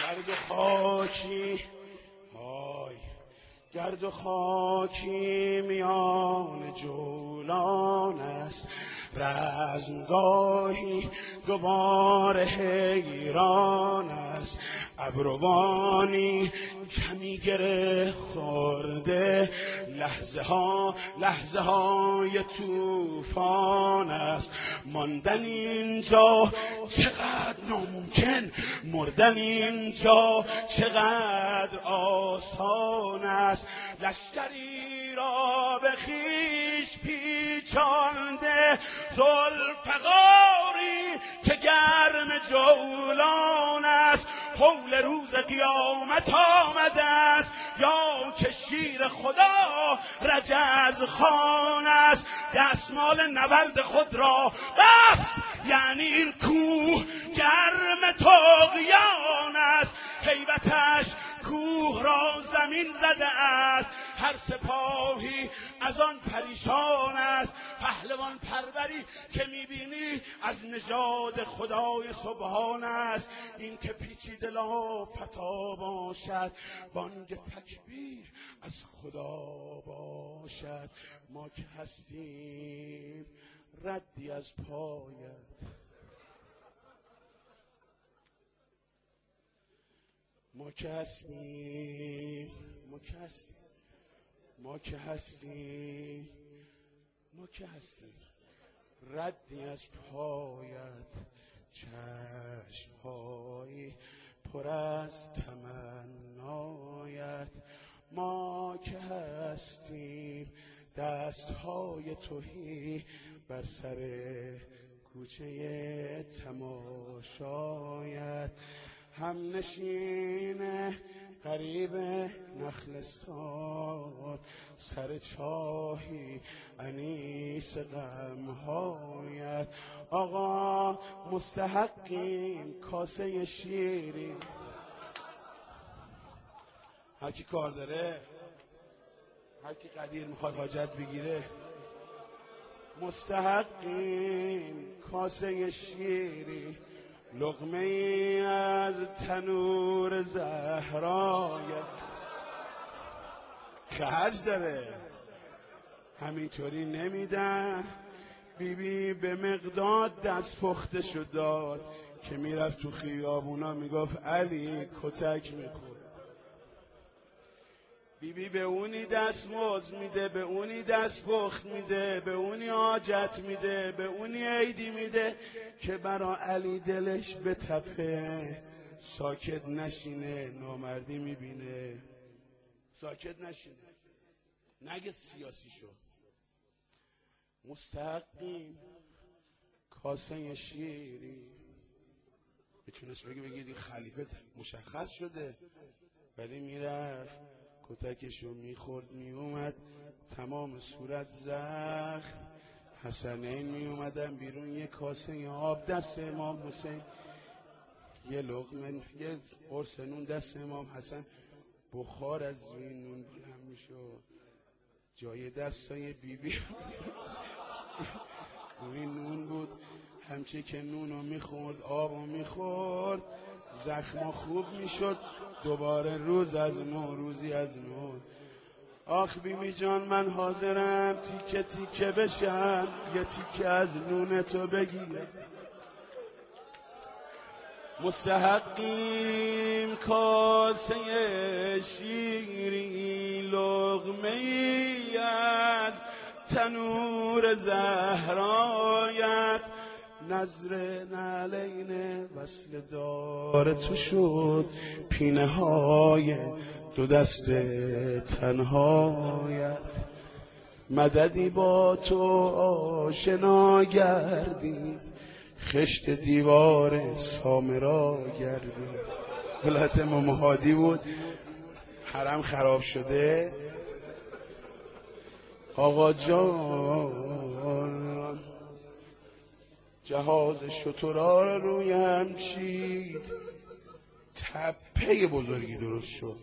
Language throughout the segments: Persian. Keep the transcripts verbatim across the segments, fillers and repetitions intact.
گرد و خاکی های گرد و خاکی میان جولان است، رزمگاهی گبار حیران است، ابروانی کمی گره خورده، لحظه ها لحظه های طوفان است. ماندن اینجا چقدر ناممکن، مردن اینجا چقدر آسان است. لشکری را به خویش پیچانده، ذوالفقاری که گرم جولان است، حول روز قیامت آمده است، یا که شیر خدا رجز خان است. دستمال نبرد خود را بست، یعنی این کوه گرم طغیان است، هیبتش کوه را زمین زده است. هر سپاهی از آن پریشان است، پهلوان پروری که میبینی از نژاد خدای سبحان است. این که پیچیده لافتا باشد، بانگ تکبیر از خدا باشد. ما که هستیم ردی از پایت، ما که هستیم ما که هستیم ما که هستیم ما که هستیم ردی از پایت، چشم‌هایی پر از تمنایت. ما که هستیم دست‌های تهی بر سر کوچه تماشایت، هم نشین قریب نخلستان، سر چاهی انیس غمهایت. آقا مستحقیم کاسه شیری، هر کی کار داره، هر کی قدیر میخواد حاجت بگیره، مستحقیم کاسه شیری، لقمه ای از تنور زهرایت. خرج داره، همینطوری نمیدن. بیبی به مقداد دست پخته شد داد، که میرفت تو خیابونا میگفت علی کتک میخورد. بیبی به اونی دست موز میده، به اونی دست پخت میده، به اونی حاجت میده، به اونی عیدی میده که برا علی دلش بتپه، ساکت نشینه، نامردی میبینه، ساکت نشینه، نگه سیاسی شو. مستحقیم کاسه شیری. میتونست بگی بگید این خلیفه مشخص شده، ولی میرفت کتکشو میخورد میومد، تمام صورت زخم. حسنین میومدن بیرون، یه کاسه آب دست امام حسین، یه لقمه یه قرص نون دست امام حسن، بخار از روی نون بلند میشد، جای دستای بیبی روی نون بود. همچه که نونو میخورد آبو میخورد، زخما خوب میشد، دوباره روز از نو، روزی از نو. آخ بیبی جان من حاضرم تیکه تیکه بشم، یه تیکه از نون تو بگیرم. مستحقیم کاسه شیری، لقمه ای از تنور زهرایت. نظر نعلین وصل دار تو شد، پینه های دو دست تنهایت. مددی با تو آشنا گردیم، خشت دیوار سامرا گردیم. ولایت امام هادی بود، حرم خراب شده. آقا جان جهاز شترها روی هم چید، تپه بزرگی درست شد.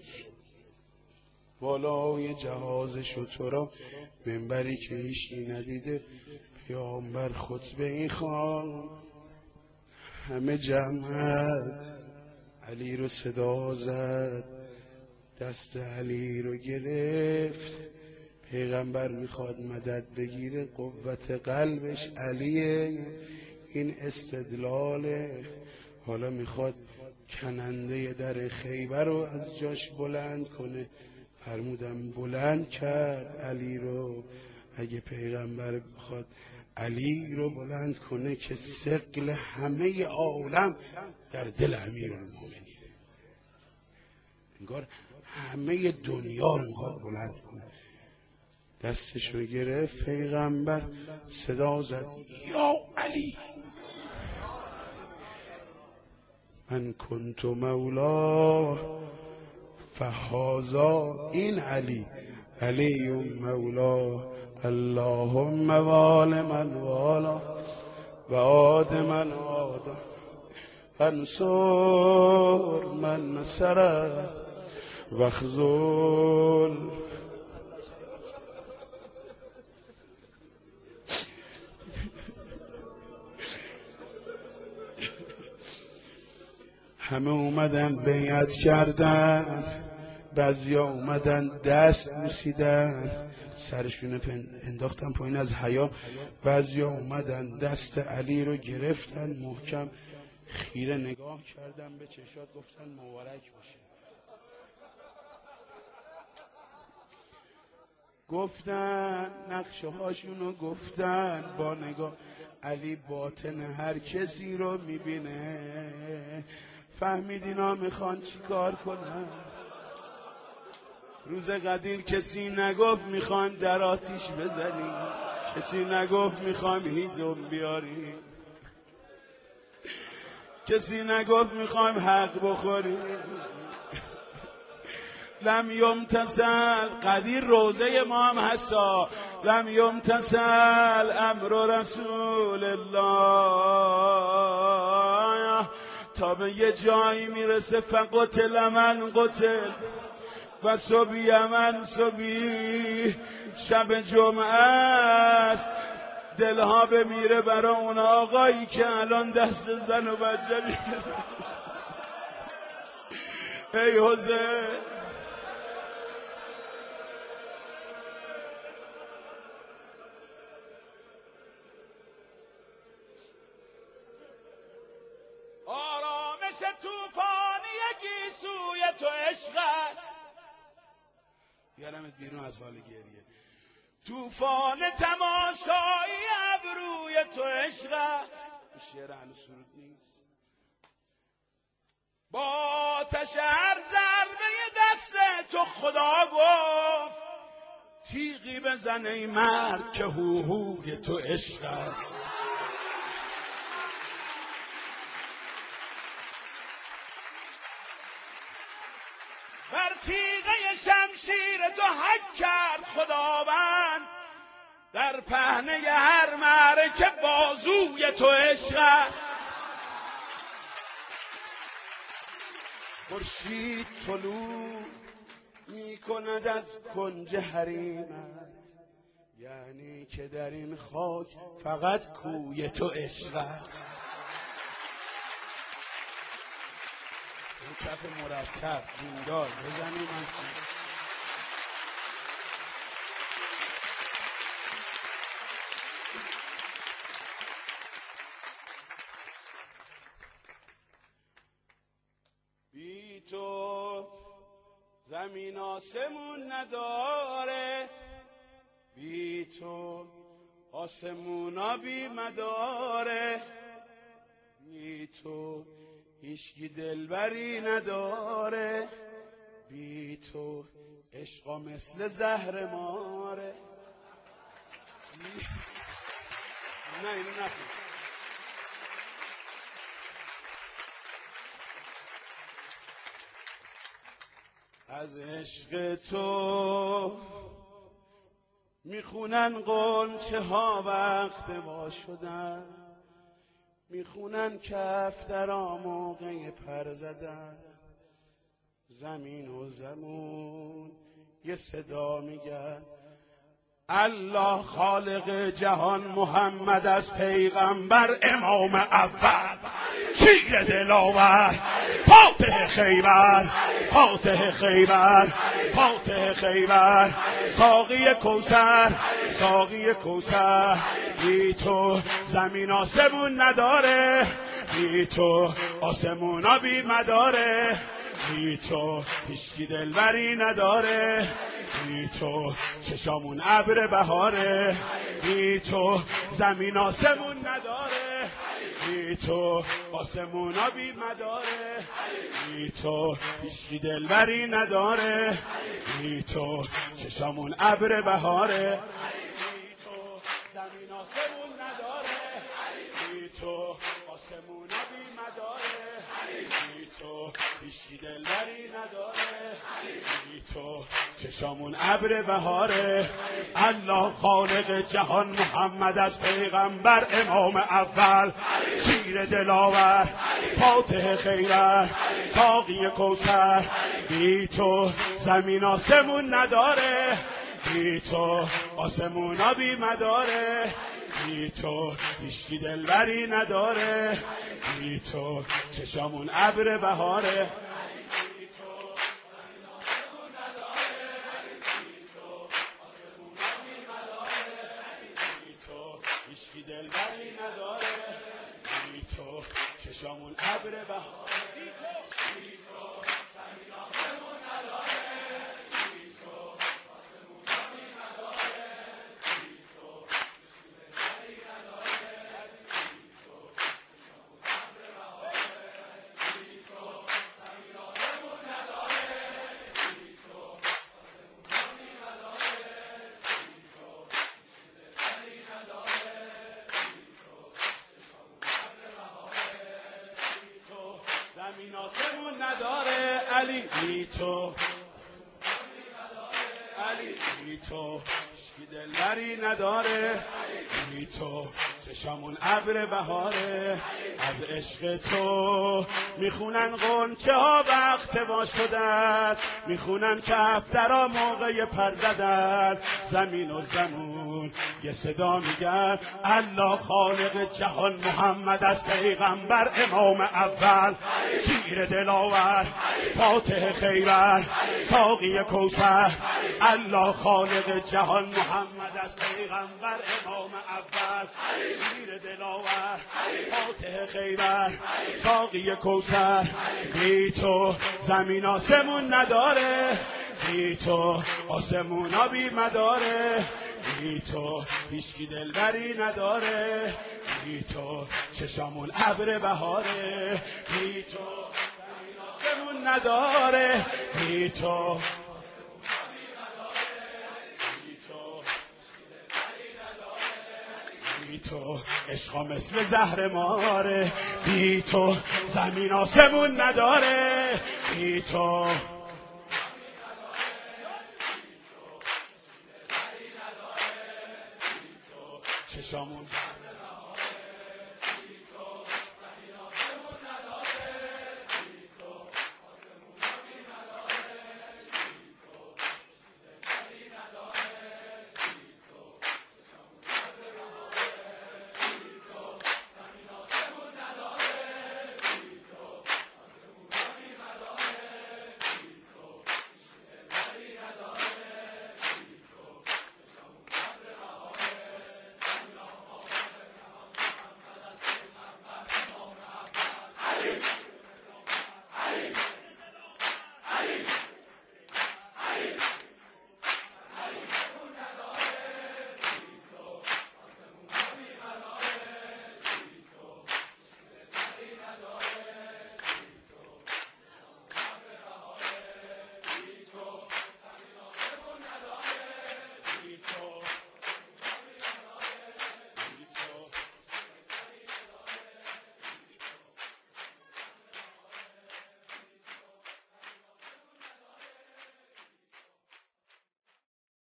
بالای جهاز شترها منبری که هیچکی ندیده، پیامبر خطبه این خوان، همه جمع علی رو صدا زد، دست علی رو گرفت. پیغمبر میخواد مدد بگیره، قوت قلبش علیه، این استدلاله. حالا میخواد کننده در خیبر رو از جاش بلند کنه. فرمودم بلند کرد علی رو. اگه پیغمبر بخواد علی رو بلند کنه که ثقل همه عالم در دل امیرالمومنین، انگار همه دنیا رو میخواد بلند کنه. دستشو گرفت پیغمبر، صدا زد یا علی، من کنت مولا فهذا، این علی علی مولا، اللهم وال من والا و عاد من عادا انصر من نصره و خذل. همه اومدن بیعت کردن، بعضیا اومدن دست بوسیدن، سرشون انداختن پایین از حیا. بعضیا اومدن دست علی رو گرفتن محکم، خیره نگاه کردن به چشات، گفتن مبارک باشه. گفتن نقشه هاشونو گفتن با نگاه. علی باطن هر کسی رو میبینه. فهمید اینا میخوان چی کار کنن؟ روز قدیم کسی نگفت میخوان در آتیش بزنیم، کسی نگفت میخوام هیزم بیاریم، کسی نگفت میخوایم حق بخوریم. لم یمتثل، قدیر روزه ما هم هستا، لم یمتثل امر رسول الله، تا به یه جایی میرسه فقتل من قتل و صبی من صبی. شب جمعه است، دلها بمیره برای اون آقایی که الان دست زن و بچه میگیره. ای حسین، آرامش توفانی گیسوی تو عشق است، بیارمت بیرون از حال گریه. توفان تماشایی ابروی تو عشق است. این شعر هنوز سرود نیست. با آتش هر ضربه دست تو خدا گفت تیغی بزن ای مرد که هوهوی تو عشق است. بر تیغه شمشیر تو حک کرد خداوند، در پهنه هر معرکه بازوی تو عشق است. خورشید طلوع می کند از کنج حریمت، یعنی که در این خاک فقط کوی تو عشق است. کف مرتب دیندار بزنیم از بی تو زمین آسمون نداره، بی تو آسمونا بی مداره، بی تو هیچکی دلبری نداره، بی تو عشقا مثل زهر ماره. نه اینو نکن. از عشق تو میخونن غنچه ها وقت وا شدن، میخونن کف در موقع پر زدن. زمین و زمون یه صدا میگن الله خالق جهان، محمد از پیغمبر امام اول، شیر دلاور فاتح خیبر فاتح خیبر فاتح خیبر ساقی کوثر ساقی کوثر بی تو زمین آسمون نداره بی تو آسمونا بی مداره بی تو هیچکی دلبری نداره بی تو چشامون ابر بهاره بی تو زمین آسمون نداره بی تو آسمونا بی مداره بی تو هیچکی دلبری نداره بی تو چشامون ابر بهاره بی تو زمین آسمون نداره بی تو آسمونا بی مداره بی تو هیچکی دلبری نداره بی تو چشامون ابر بهاره الله خالق جهان محمد از پیغمبر امام اول شیر دلاور فاتح خیبر ساقی کوثر بی تو زمین آسمون نداره بی تو آسمونا بی مداره بی تو هیچکی دلبری نداره بی تو چشامون ابر بهاره بی تو هیچکی دلبری نداره بی تو چشامون ابر بهاره زمین آسمون نداره علی بی تو علی بی تو هیچکی دلبری نداره بی تو چشامون ابر بهاره از عشق تو میخونن غنچه ها وقت وا شدن میخونن کفترا موقع پر زدن زمین و زمون یه صدا میگن الله خالق جهان محمد از پیغمبر امام اول شیر دلاور فاتح خیبر ساقی کوثر الله خالق جهان محمد از پیغمبر امام اول شیر دلاور فاتح خیبر ساقی کوثر بی تو زمین آسمون نداره بی تو آسمونا بی مداره بی تو هیچکی دلبری نداره بی تو چشامون ابر بهاره بی تو زمین آسمون نداره بی تو بی تو عشقا مثل زهر ماره بی تو زمین آسمون نداره بی تو چشامون